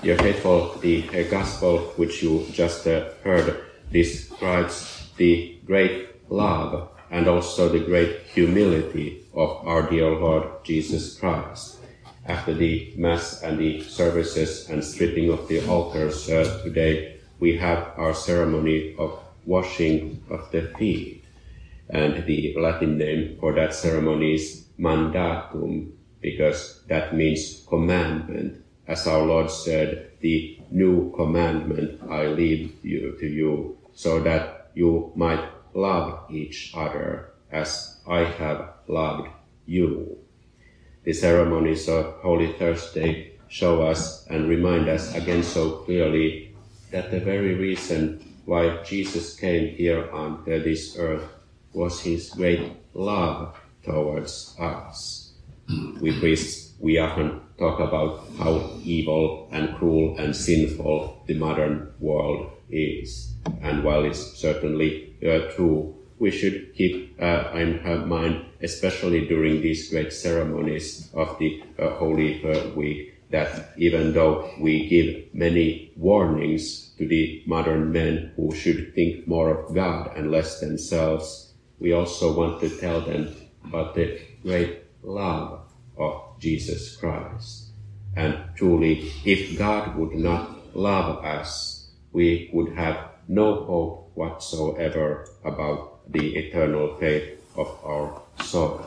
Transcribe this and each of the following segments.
Dear faithful, the gospel which you just heard describes the great love and also the great humility of our dear Lord Jesus Christ. After the Mass and the services and stripping of the altars today, we have our ceremony of washing of the feet. And the Latin name for that ceremony is mandatum, because that means commandment. As our Lord said, the new commandment I leave to you, so that you might love each other as I have loved you. The ceremonies of Holy Thursday show us and remind us again so clearly that the very reason why Jesus came here on this earth was his great love towards us. We priests, we often talk about how evil and cruel and sinful the modern world is. And while it's certainly true, we should keep in mind, especially during these great ceremonies of the Holy Week, that even though we give many warnings to the modern men who should think more of God and less themselves, we also want to tell them about the great love of Jesus Christ. And truly, if God would not love us, we would have no hope whatsoever about the eternal fate of our soul.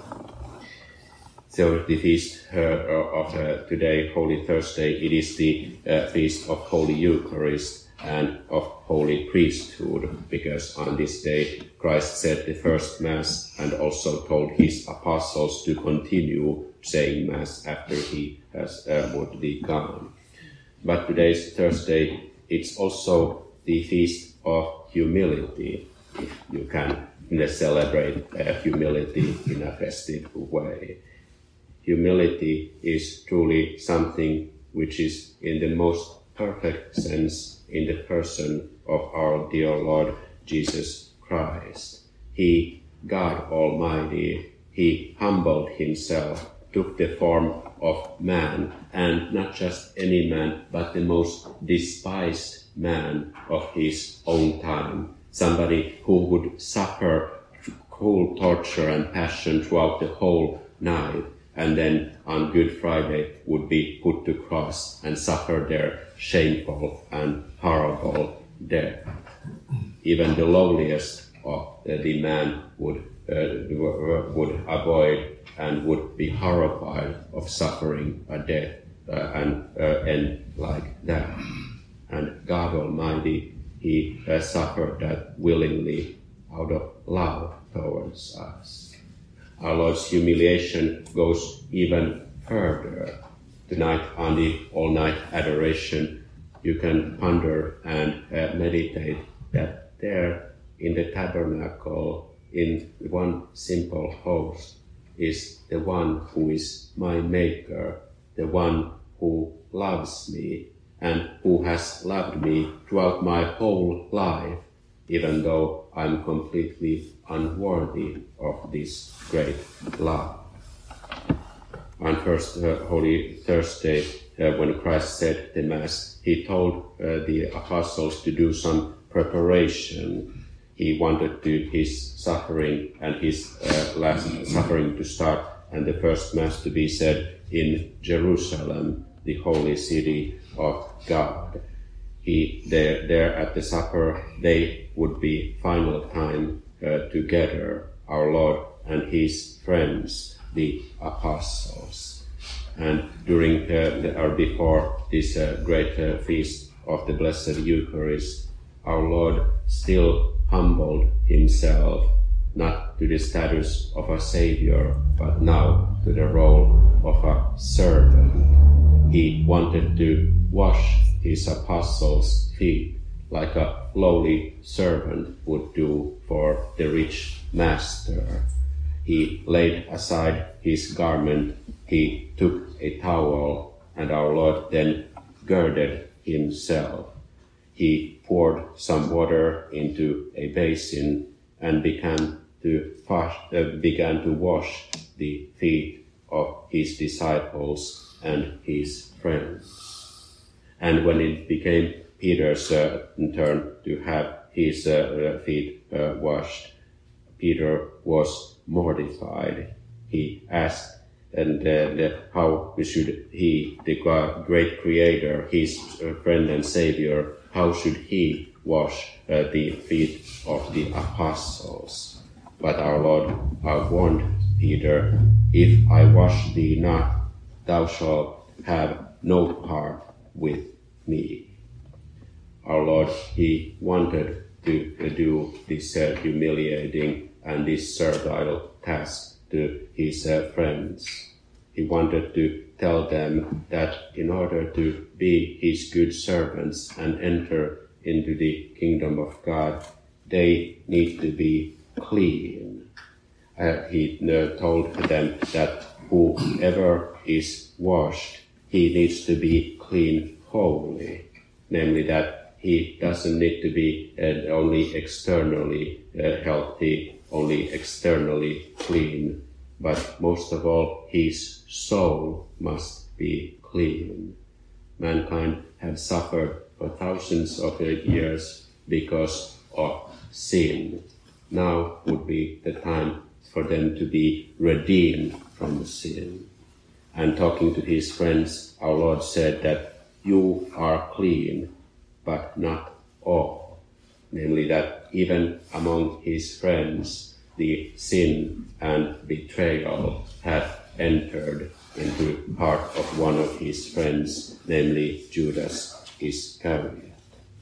So the feast of today, Holy Thursday, it is the feast of Holy Eucharist and of Holy Priesthood, because on this day Christ said the first Mass and also told his apostles to continue saying Mass after he would be gone. But today's Thursday, it's also the feast of humility, if you can celebrate humility in a festive way. Humility is truly something which is in the most perfect sense in the person of our dear Lord Jesus Christ. He, God Almighty, he humbled himself, took the form of man, and not just any man, but the most despised man of his own time, somebody who would suffer cruel torture and passion throughout the whole night, and then on Good Friday would be put to cross and suffer their shameful and horrible death. Even the lowliest of the man would avoid and would be horrified of suffering a death and end like that. And God Almighty, he suffered that willingly out of love towards us. Our Lord's humiliation goes even further. Tonight on the all-night adoration, you can ponder and meditate that there in the tabernacle, in one simple host, is the one who is my Maker, the one who loves me and who has loved me throughout my whole life, even though I'm completely unworthy of this great love. On first Holy Thursday, when Christ said the Mass, he told the apostles to do some preparation. He wanted his suffering and his last suffering to start, and the first Mass to be said in Jerusalem, the holy city of God. There at the supper, they would be final time together, our Lord and his friends, the apostles. And during or before this great feast of the Blessed Eucharist, our Lord still humbled himself, not to the status of a Savior, but now to the role of a servant. He wanted to wash his apostles' feet like a lowly servant would do for the rich master. He laid aside his garment, he took a towel, and our Lord then girded himself. He poured some water into a basin and began to wash the feet of his disciples and his friends. And when it became Peter's turn to have his feet washed, Peter was mortified. He asked, and how should he, the great Creator, his friend and Savior, how should he wash the feet of the apostles? But our Lord warned Peter, if I wash thee not, thou shalt have no part with me. Our Lord, he wanted to do this humiliating and this servile task to his friends. He wanted to tell them that in order to be his good servants and enter into the kingdom of God, they need to be clean. He told them that whoever is washed, he needs to be clean wholly, namely that he doesn't need to be only externally healthy, only externally clean, but most of all, his soul must be clean. Mankind had suffered for thousands of years because of sin. Now would be the time for them to be redeemed from sin. And talking to his friends, our Lord said that you are clean, but not all. Namely that even among his friends, the sin and betrayal had entered into heart of one of his friends, namely Judas Iscariot.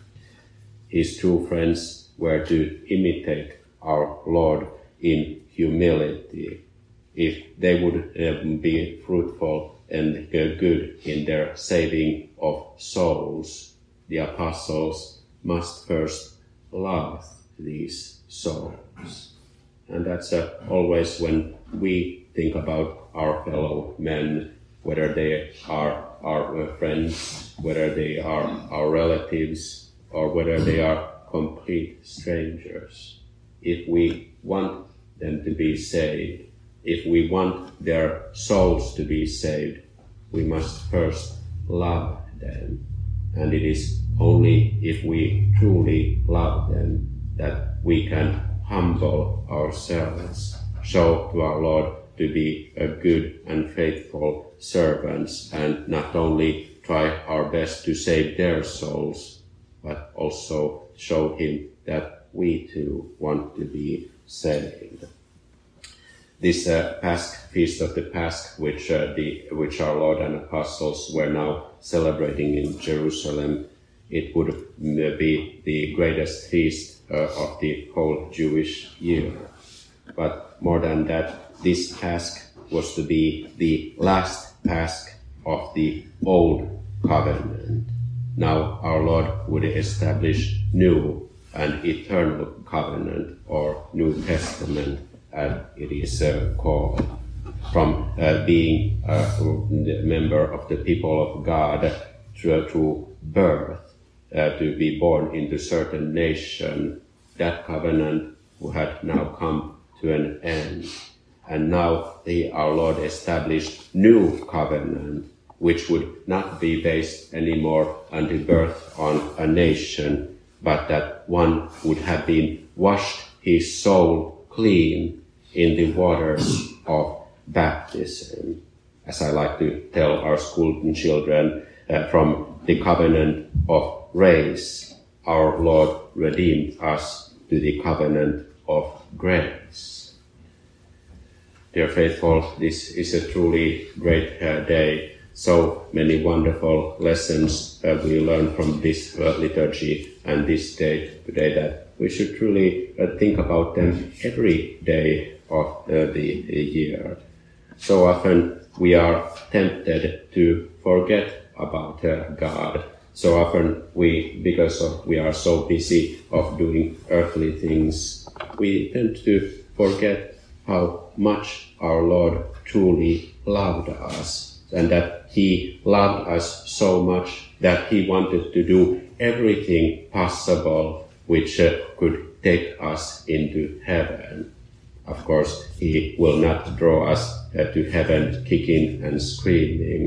His true friends were to imitate our Lord in humility. If they would be fruitful and good in their saving of souls, the apostles must first love these souls. And that's always when we think about our fellow men, whether they are our friends, whether they are our relatives, or whether they are complete strangers. If we want them to be saved, if we want their souls to be saved, we must first love them. And it is only if we truly love them that we can humble ourselves, show to our Lord to be a good and faithful servants, and not only try our best to save their souls, but also show him that we too want to be saved. This Pasch, Feast of the Pasch, which our Lord and Apostles were now celebrating in Jerusalem, it would be the greatest feast of the whole Jewish year. But more than that, this Pasch was to be the last Pasch of the Old Covenant. Now our Lord would establish new and eternal covenant, or New Testament, as it is called, from being a member of the people of God through birth, to be born into certain nation. That covenant had now come to an end. And now our Lord established new covenant, which would not be based anymore on the birth on a nation, but that one would have been washed his soul clean in the waters of baptism. As I like to tell our school children, from the covenant of grace, our Lord redeemed us to the covenant of grace. Dear faithful, this is a truly great day. So many wonderful lessons we learn from this liturgy and this day today, that we should truly think about them every day of the year. So often we are tempted to forget about God. So often because we are so busy of doing earthly things, we tend to forget how much our Lord truly loved us, and that he loved us so much that he wanted to do everything possible which could take us into heaven. Of course, he will not draw us to heaven kicking and screaming.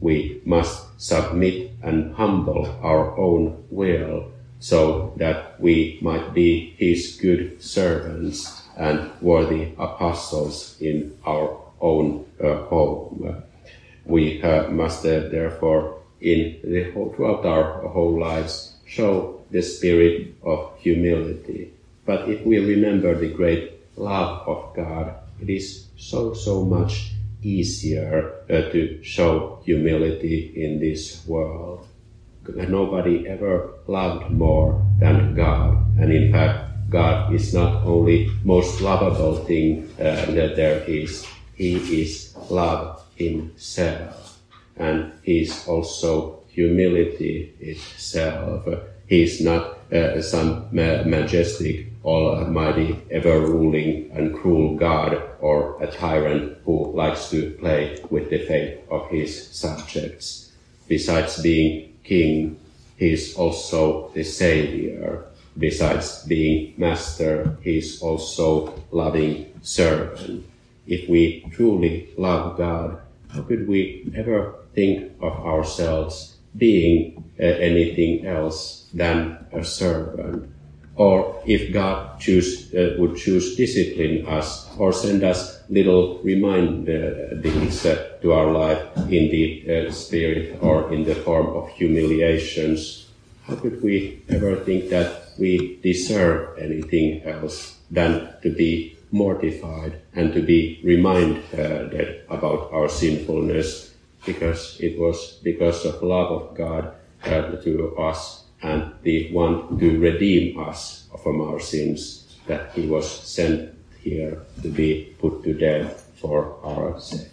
we must submit and humble our own will so that we might be his good servants and worthy apostles in our own home. We must therefore throughout our whole lives show the spirit of humility. But if we remember the great love of God, it is so much easier to show humility in this world. Nobody ever loved more than God, and in fact God is not only most lovable thing that there is, he is love himself, and he is also humility itself. He is not some majestic, almighty, ever-ruling and cruel God, or a tyrant who likes to play with the fate of his subjects. Besides being king, he is also the savior. Besides being master, he is also loving servant. If we truly love God, how could we ever think of ourselves being anything else than a servant? Or if God would choose discipline us or send us little reminders to our life in the spirit or in the form of humiliations, how could we ever think that we deserve anything else than to be mortified and to be reminded about our sinfulness, because it was because of love of God to us and the one to redeem us from our sins that he was sent here to be put to death for our sake.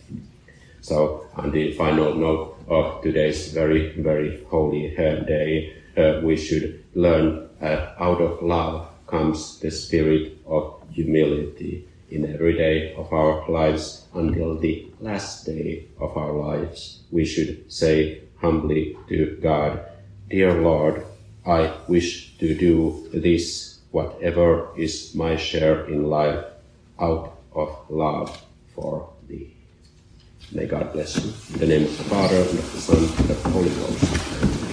So on the final note of today's very, very holy day, we should learn out of love comes the spirit of humility in every day of our lives until the last day of our lives. We should say humbly to God, "Dear Lord, I wish to do this, whatever is my share in life, out of love for thee." May God bless you. In the name of the Father, and of the Son, and of the Holy Ghost.